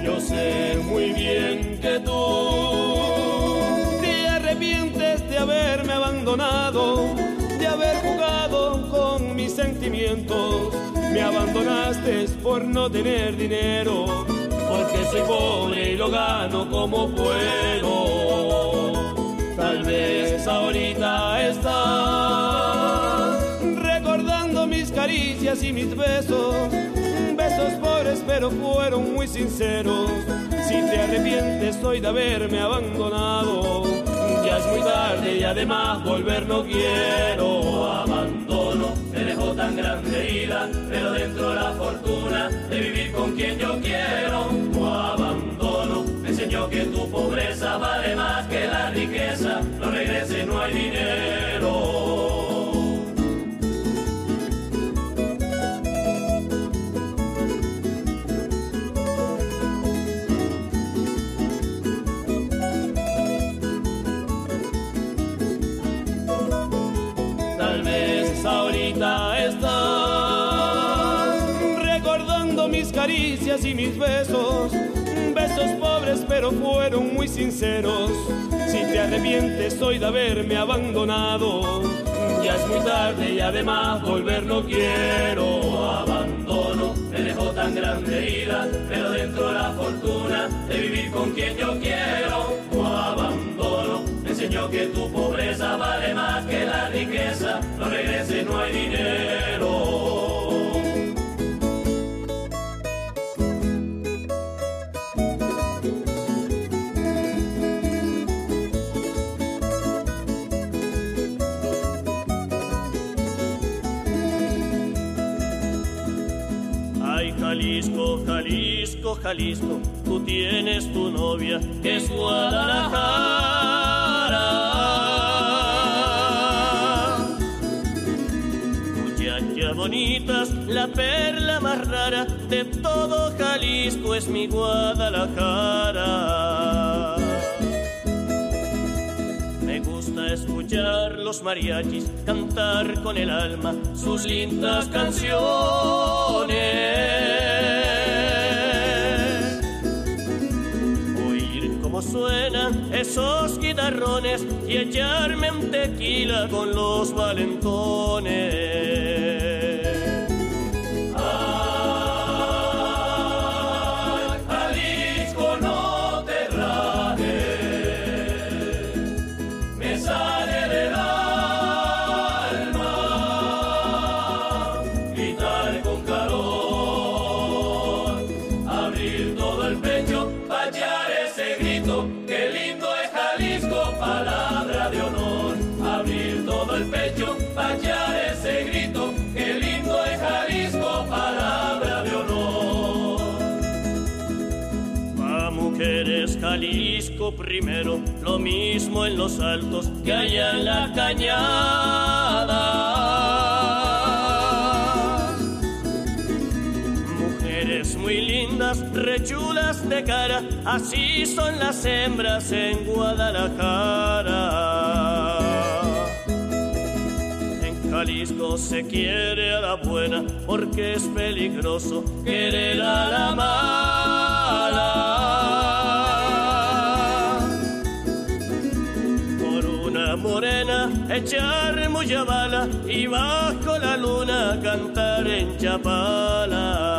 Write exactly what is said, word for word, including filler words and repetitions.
Yo sé muy bien que tú te arrepientes de haberme abandonado, de haber jugado con mis sentimientos. Me abandonaste por no tener dinero, porque soy pobre y lo gano como puedo. Tal vez ahorita estás recordando mis caricias y mis besos, besos pobres pero fueron muy sinceros. Si te arrepientes hoy de haberme abandonado, ya es muy tarde y además volver no quiero. Abandono, me dejó tan grande herida, pero dentro la fortuna de vivir con quien yo quiero. Tu abandono me enseñó que tu pobreza vale más que la riqueza, no regrese, no hay dinero. Ahorita estás recordando mis caricias y mis besos, besos pobres pero fueron muy sinceros. Si te arrepientes hoy de haberme abandonado, ya es muy tarde y además volver no quiero. Abandono, me dejó tan grande herida, pero dentro la fortuna de vivir con quien yo quiero. Tu abandono me enseñó que tu pobreza vale más que la riqueza, no regrese, no hay dinero. Ay, Jalisco, Jalisco, Jalisco, tú tienes tu novia que es Guadalajara. Muchacha bonitas, la perla más rara de todo Jalisco es mi Guadalajara. Me gusta escuchar los mariachis cantar con el alma sus lindas canciones, oír cómo suenan esos guitarrones y echarme un tequila con los valentones. Pachar ese grito, qué lindo es Jalisco, palabra de honor. Pa' mujeres Jalisco primero, lo mismo en los altos que allá en la cañada. Mujeres muy lindas, rechulas de cara, así son las hembras en Guadalajara. Jalisco se quiere a la buena porque es peligroso querer a la mala. Por una morena echar mucha bala y bajo la luna cantar en Chapala.